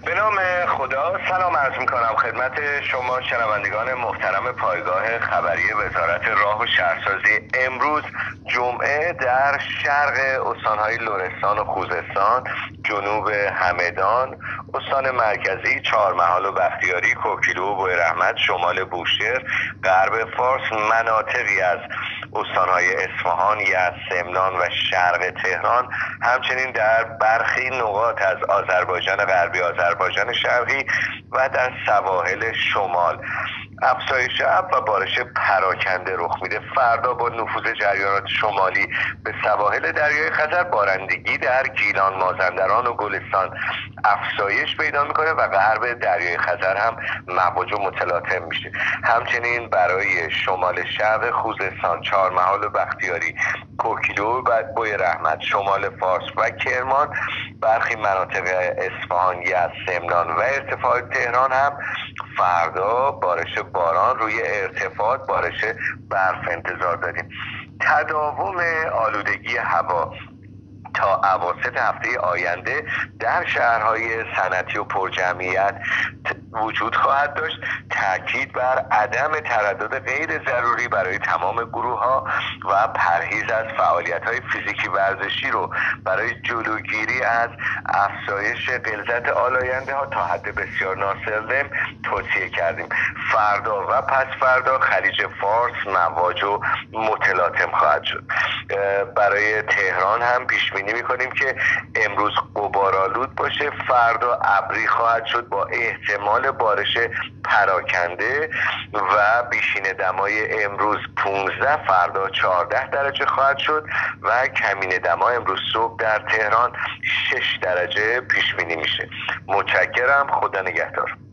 به نام خدا سلام عرض میکنم خدمت شما شنوندگان محترم پایگاه خبری وزارت راه و شهرسازی. امروز جمعه در شرق استانهای لرستان و خوزستان، جنوب همدان، استان مرکزی، چهارمحال و بختیاری، کوکیلو و بویراحمد، شمال بوشهر، غرب فارس، مناطقی از استانهای اصفهان، یزد، سمنان و شرق تهران، همچنین در برخی نقاط از آذربایجان غربی، آذربایجان شرقی و در سواحل شمال افزایش ابر و بارش پراکنده رخ میده. فردا با نفوذ جریانات شمالی به سواحل دریای خزر، بارندگی در گیلان، مازندران و گلستان افزایش پیدا میکنه و غرب دریای خزر هم مواج و متلاطم میشه. همچنین برای شمال شرق خوزستان، چهارمحال و بختیاری، کوکیلو و بویراحمد، شمال فارس و کرمان، برخی مناطق اصفهان، یزد، سمنان و ارتفاع تهران هم فردا بارش باران روی ارتفاعات، بارش برف انتظار داریم. تداوم آلودگی هوا تا اواسط هفته آینده در شهرهای صنعتی و پرجمعیت وجود خواهد داشت. تاکید بر عدم تردد غیر ضروری برای تمام گروه ها و پرهیز از فعالیت های فیزیکی ورزشی رو برای جلوگیری از افزایش غلظت آلاینده ها تا حد بسیار ناسالم توصیه کردیم. فردا و پس فردا خلیج فارس مواج و متلاطم خواهد شد. برای تهران هم پیش بینی میکنیم که امروز غبارآلود باشه، فردا ابری خواهد شد با احتمال بارش پراکنده و بیشین دمای امروز 15، فردا 14 درجه خواهد شد و کمین دما امروز صبح در تهران 6 درجه پیش بینی میشه. متشکرم، خدا نگهدار.